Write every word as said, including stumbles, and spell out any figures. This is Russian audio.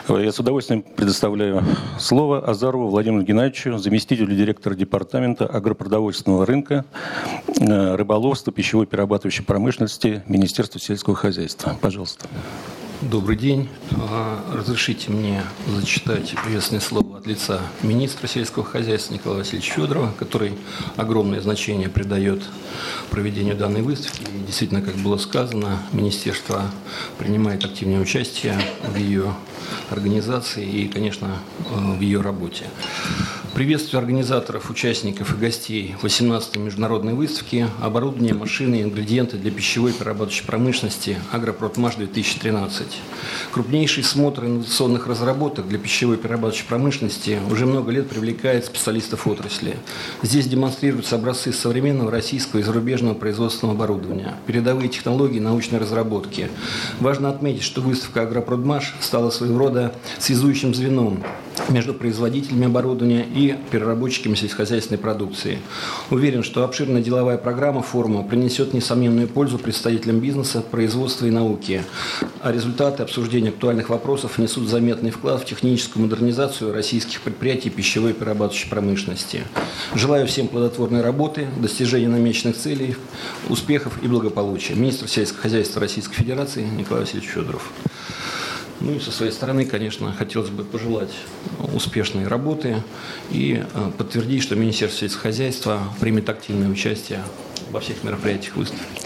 Я с удовольствием предоставляю слово Азарову Владимиру Геннадьевичу, заместителю директора департамента агропродовольственного рынка, рыболовства, пищевой перерабатывающей промышленности Министерства сельского хозяйства. Пожалуйста. Добрый день. Разрешите мне зачитать приветственное слово от лица министра сельского хозяйства Николая Васильевича Федорова, который огромное значение придает проведению данной выставки. И действительно, как было сказано, министерство принимает активное участие в ее организации и, конечно, в ее работе. Приветствую организаторов, участников и гостей восемнадцатой международной выставки «Оборудование, машины и ингредиенты для пищевой и перерабатывающей промышленности «Агропродмаш-две тысячи тринадцать». Крупнейший смотр инновационных разработок для пищевой и перерабатывающей промышленности уже много лет привлекает специалистов отрасли. Здесь демонстрируются образцы современного российского и зарубежного производственного оборудования, передовые технологии научной разработки. Важно отметить, что выставка «Агропродмаш» стала своего рода связующим звеном между производителями оборудования и переработчиками сельскохозяйственной продукции. Уверен, что обширная деловая программа форума принесет несомненную пользу представителям бизнеса, производства и науки, а результаты обсуждения актуальных вопросов несут заметный вклад в техническую модернизацию российских предприятий пищевой и перерабатывающей промышленности. Желаю всем плодотворной работы, достижения намеченных целей, успехов и благополучия. Министр сельского хозяйства Российской Федерации Николай Васильевич Федоров. Ну и со своей стороны, конечно, хотелось бы пожелать успешной работы и подтвердить, что Министерство сельского хозяйства примет активное участие во всех мероприятиях выставки.